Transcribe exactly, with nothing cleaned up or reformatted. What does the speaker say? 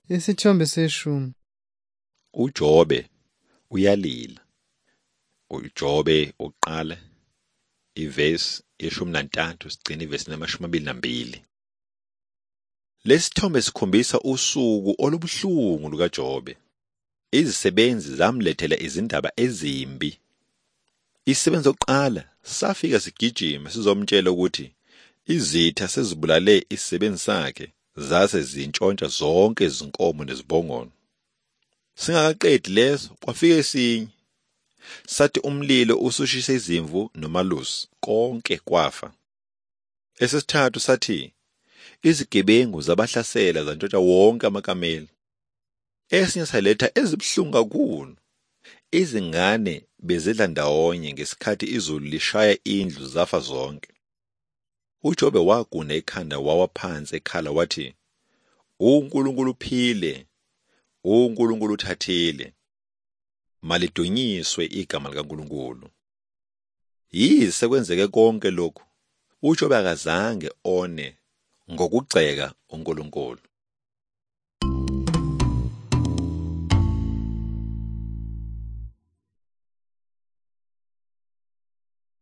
Isithombe seshumi. uJobe uyalila. uJobe uqala iverse yeshumi nantathu sigcina iverse namashumi amabili nambili. Lesithombe sikhombisa usuku olubuhlungu lukaJobe. Izisebenzi zamlethela izindaba ezimbi. Isisebenzi sokuqala safika sigijima sizomtshela ukuthi izitha sezibulale isisebenzi sakhe zase zintshontsha zonke izinkomo nezibongono. Singakaqedi leso kwafika esinye. Sathi umlilo usushisa izimvu nomalusi konke kwafa. Esesithathu sathi izigebengu zabahlasela zantshontsha wonke amakamela. Esinye saletha ezibhlungu kakhulu. Izingane bezidla ndawonye ngesikhathi izulu lishaya indlu zafa zonke. uJobe waguna ekhanda wawa phansi ekhala wathi, uNkulunkulu uphile, uNkulunkulu uthathile. Malidunyiswe igama likaNkulunkulu. Yize kwenzeke konke lokhu, uJobe akazange one ngokugceka uNkulunkulu.